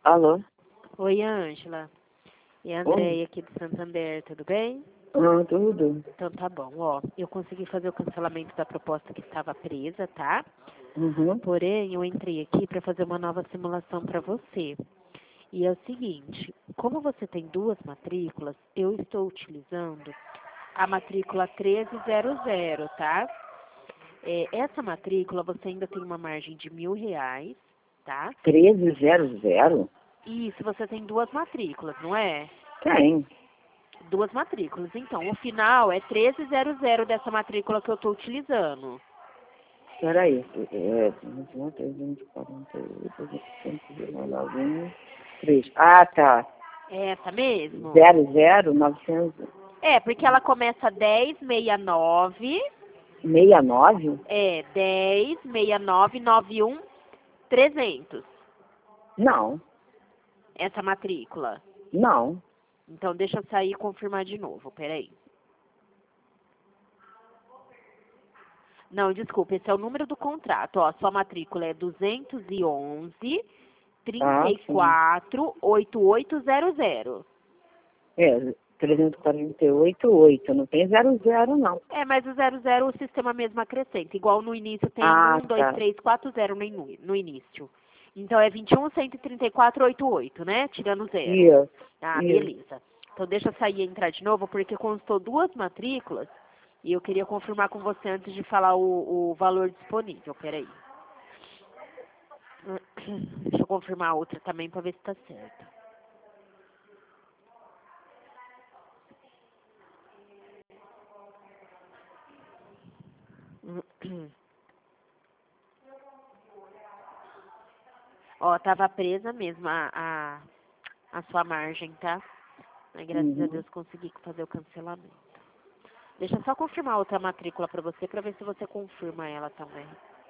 Alô? Oi, Ângela. E a Oi? Andréia aqui do Santander, tudo bem? Tudo. Então tá bom, ó. Eu consegui fazer o cancelamento da proposta que estava presa, tá? Uhum. Porém, eu entrei aqui para fazer uma nova simulação para você. E é o seguinte, como você tem duas matrículas, eu estou utilizando a matrícula 1300, tá? Essa matrícula você ainda tem uma margem de R$ 1.000, tá? 1300? Isso, você tem duas matrículas, não é? Tem. Duas matrículas. Então, o final é 1300 dessa matrícula que eu estou utilizando. Peraí. 348, 3. Ah, tá. É essa mesmo? 00969. É, porque ela começa 1069, 106991 300. Não. Essa matrícula. Não. Então, deixa eu sair e confirmar de novo, peraí. Não, desculpa, esse é o número do contrato. Ó, sua matrícula é 211 Ah, sim. 34 8800. É, 348,8. Não tem 00, não. É, mas o 00 o sistema mesmo acrescenta. Igual no início tem Ah, 1, 2, tá. 3, 4, 0 no início. Então é 21.134,88, né? Tirando zero. Isso. Ah, Isso. beleza. Então deixa eu sair e entrar de novo, porque constou duas matrículas e eu queria confirmar com você antes de falar o valor disponível. Peraí. Deixa eu confirmar a outra também para ver se tá certo. Ó, tava presa mesmo a sua margem, tá? Aí, graças a Uhum. Deus, consegui fazer o cancelamento. Deixa eu só confirmar outra matrícula pra você, pra ver se você confirma ela também.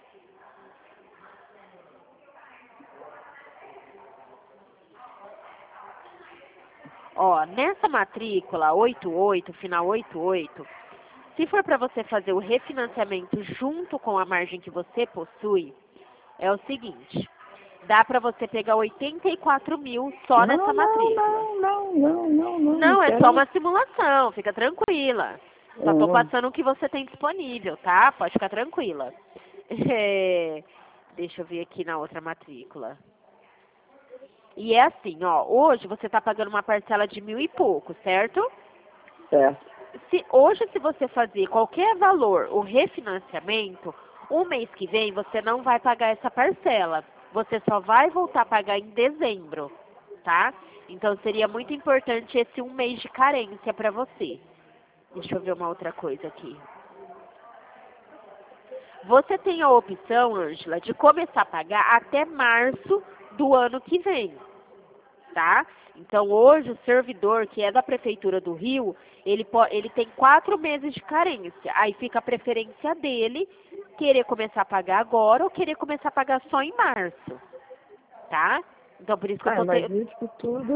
Ó, nessa matrícula 88, final 88, se for pra você fazer o refinanciamento junto com a margem que você possui, é o seguinte, dá pra você pegar 84 mil só Não, nessa não, matrícula. não, não, não, não, não, não Não, é só quero. uma simulação, fica tranquila. Só tô Uhum. passando o que você tem disponível, tá? Pode ficar tranquila. É, deixa eu ver aqui na outra matrícula. E é assim, ó, hoje você tá pagando uma parcela de 1.000 e pouco, certo? Certo. Hoje, se você fazer qualquer valor, o refinanciamento, o mês que vem você não vai pagar essa parcela. Você só vai voltar a pagar em dezembro, tá? Então seria muito importante esse um mês de carência para você. Deixa eu ver uma outra coisa aqui. Você tem a opção, Ângela, de começar a pagar até março do ano que vem, tá? Então, hoje, o servidor, que é da Prefeitura do Rio, ele tem 4 meses de carência. Aí fica a preferência dele querer começar a pagar agora ou querer começar a pagar só em março, tá? Então, por isso que eu Ah, tô... mas isso tudo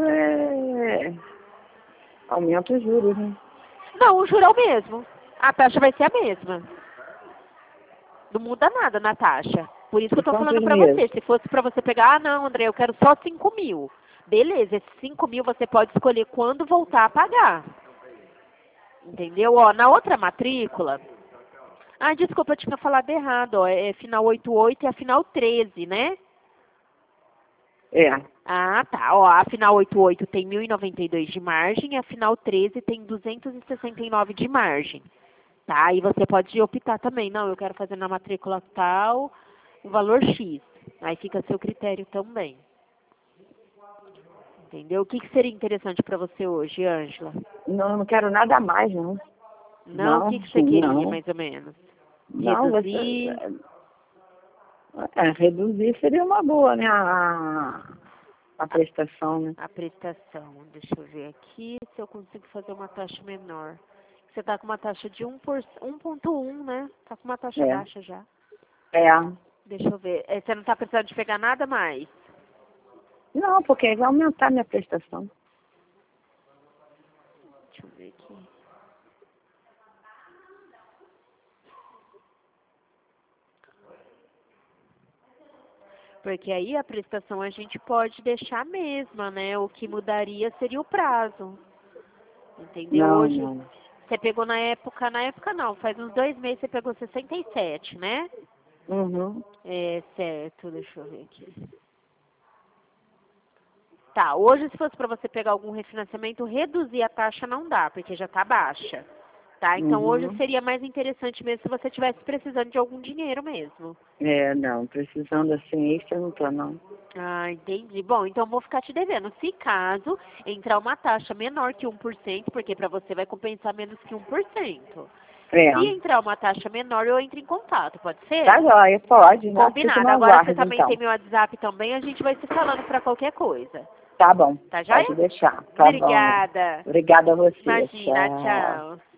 aumenta os juros, né? Não, o juro é o mesmo. A taxa vai ser a mesma. Não muda nada na taxa. Por isso que E eu tô quantos falando pra meses? você. Se fosse pra você pegar, ah, não, André, eu quero só 5 mil. Beleza, esses 5 mil você pode escolher quando voltar a pagar. Entendeu? Ó, na outra matrícula... Ah, desculpa, eu tinha falado errado, ó. É final 88 e a final 13, né? É. Ah, tá. Ó, a final 88 tem 1.092 de margem e a final 13 tem 269 de margem. Tá? E você pode optar também. Não, eu quero fazer na matrícula tal, o valor X. Aí fica a seu critério também. Entendeu? O que seria interessante para você hoje, Ângela? Não, eu não quero nada a mais, não. Não, o Não, que você queria, não. mais ou menos? Não, Reduzir reduzir seria uma boa, né? A prestação, né? a prestação. Deixa eu ver aqui se eu consigo fazer uma taxa menor. Você está com uma taxa de 1,1, né? Está com uma taxa É. baixa já. É. Deixa eu ver. Você não está precisando de pegar nada mais? Não, porque vai aumentar minha prestação. Deixa eu ver aqui. Porque aí a prestação a gente pode deixar a mesma, né? O que mudaria seria o prazo. Entendeu? Não, Hoje, não. você pegou na época não, faz uns 2 meses você pegou 67, né? Uhum. É, certo, deixa eu ver aqui. Tá, hoje se fosse para você pegar algum refinanciamento, reduzir a taxa não dá, porque já tá baixa. Tá? Então hoje Uhum. seria mais interessante mesmo se você estivesse precisando de algum dinheiro mesmo. É, não, precisando assim, isso eu não tô, não. Ah, entendi. Bom, então vou ficar te devendo. Se caso entrar uma taxa menor que 1%, porque para você vai compensar menos que 1%. É, Se entrar uma taxa menor, eu entro em contato, pode ser? tá jóia, pode, já fico Combinado. no Agora você aguardo, também tem então. meu WhatsApp também, a gente vai se falando para qualquer coisa. Tá bom, Tá pode joia? deixar, tá bom. Obrigada. Obrigada a você, Imagina, tchau. tchau.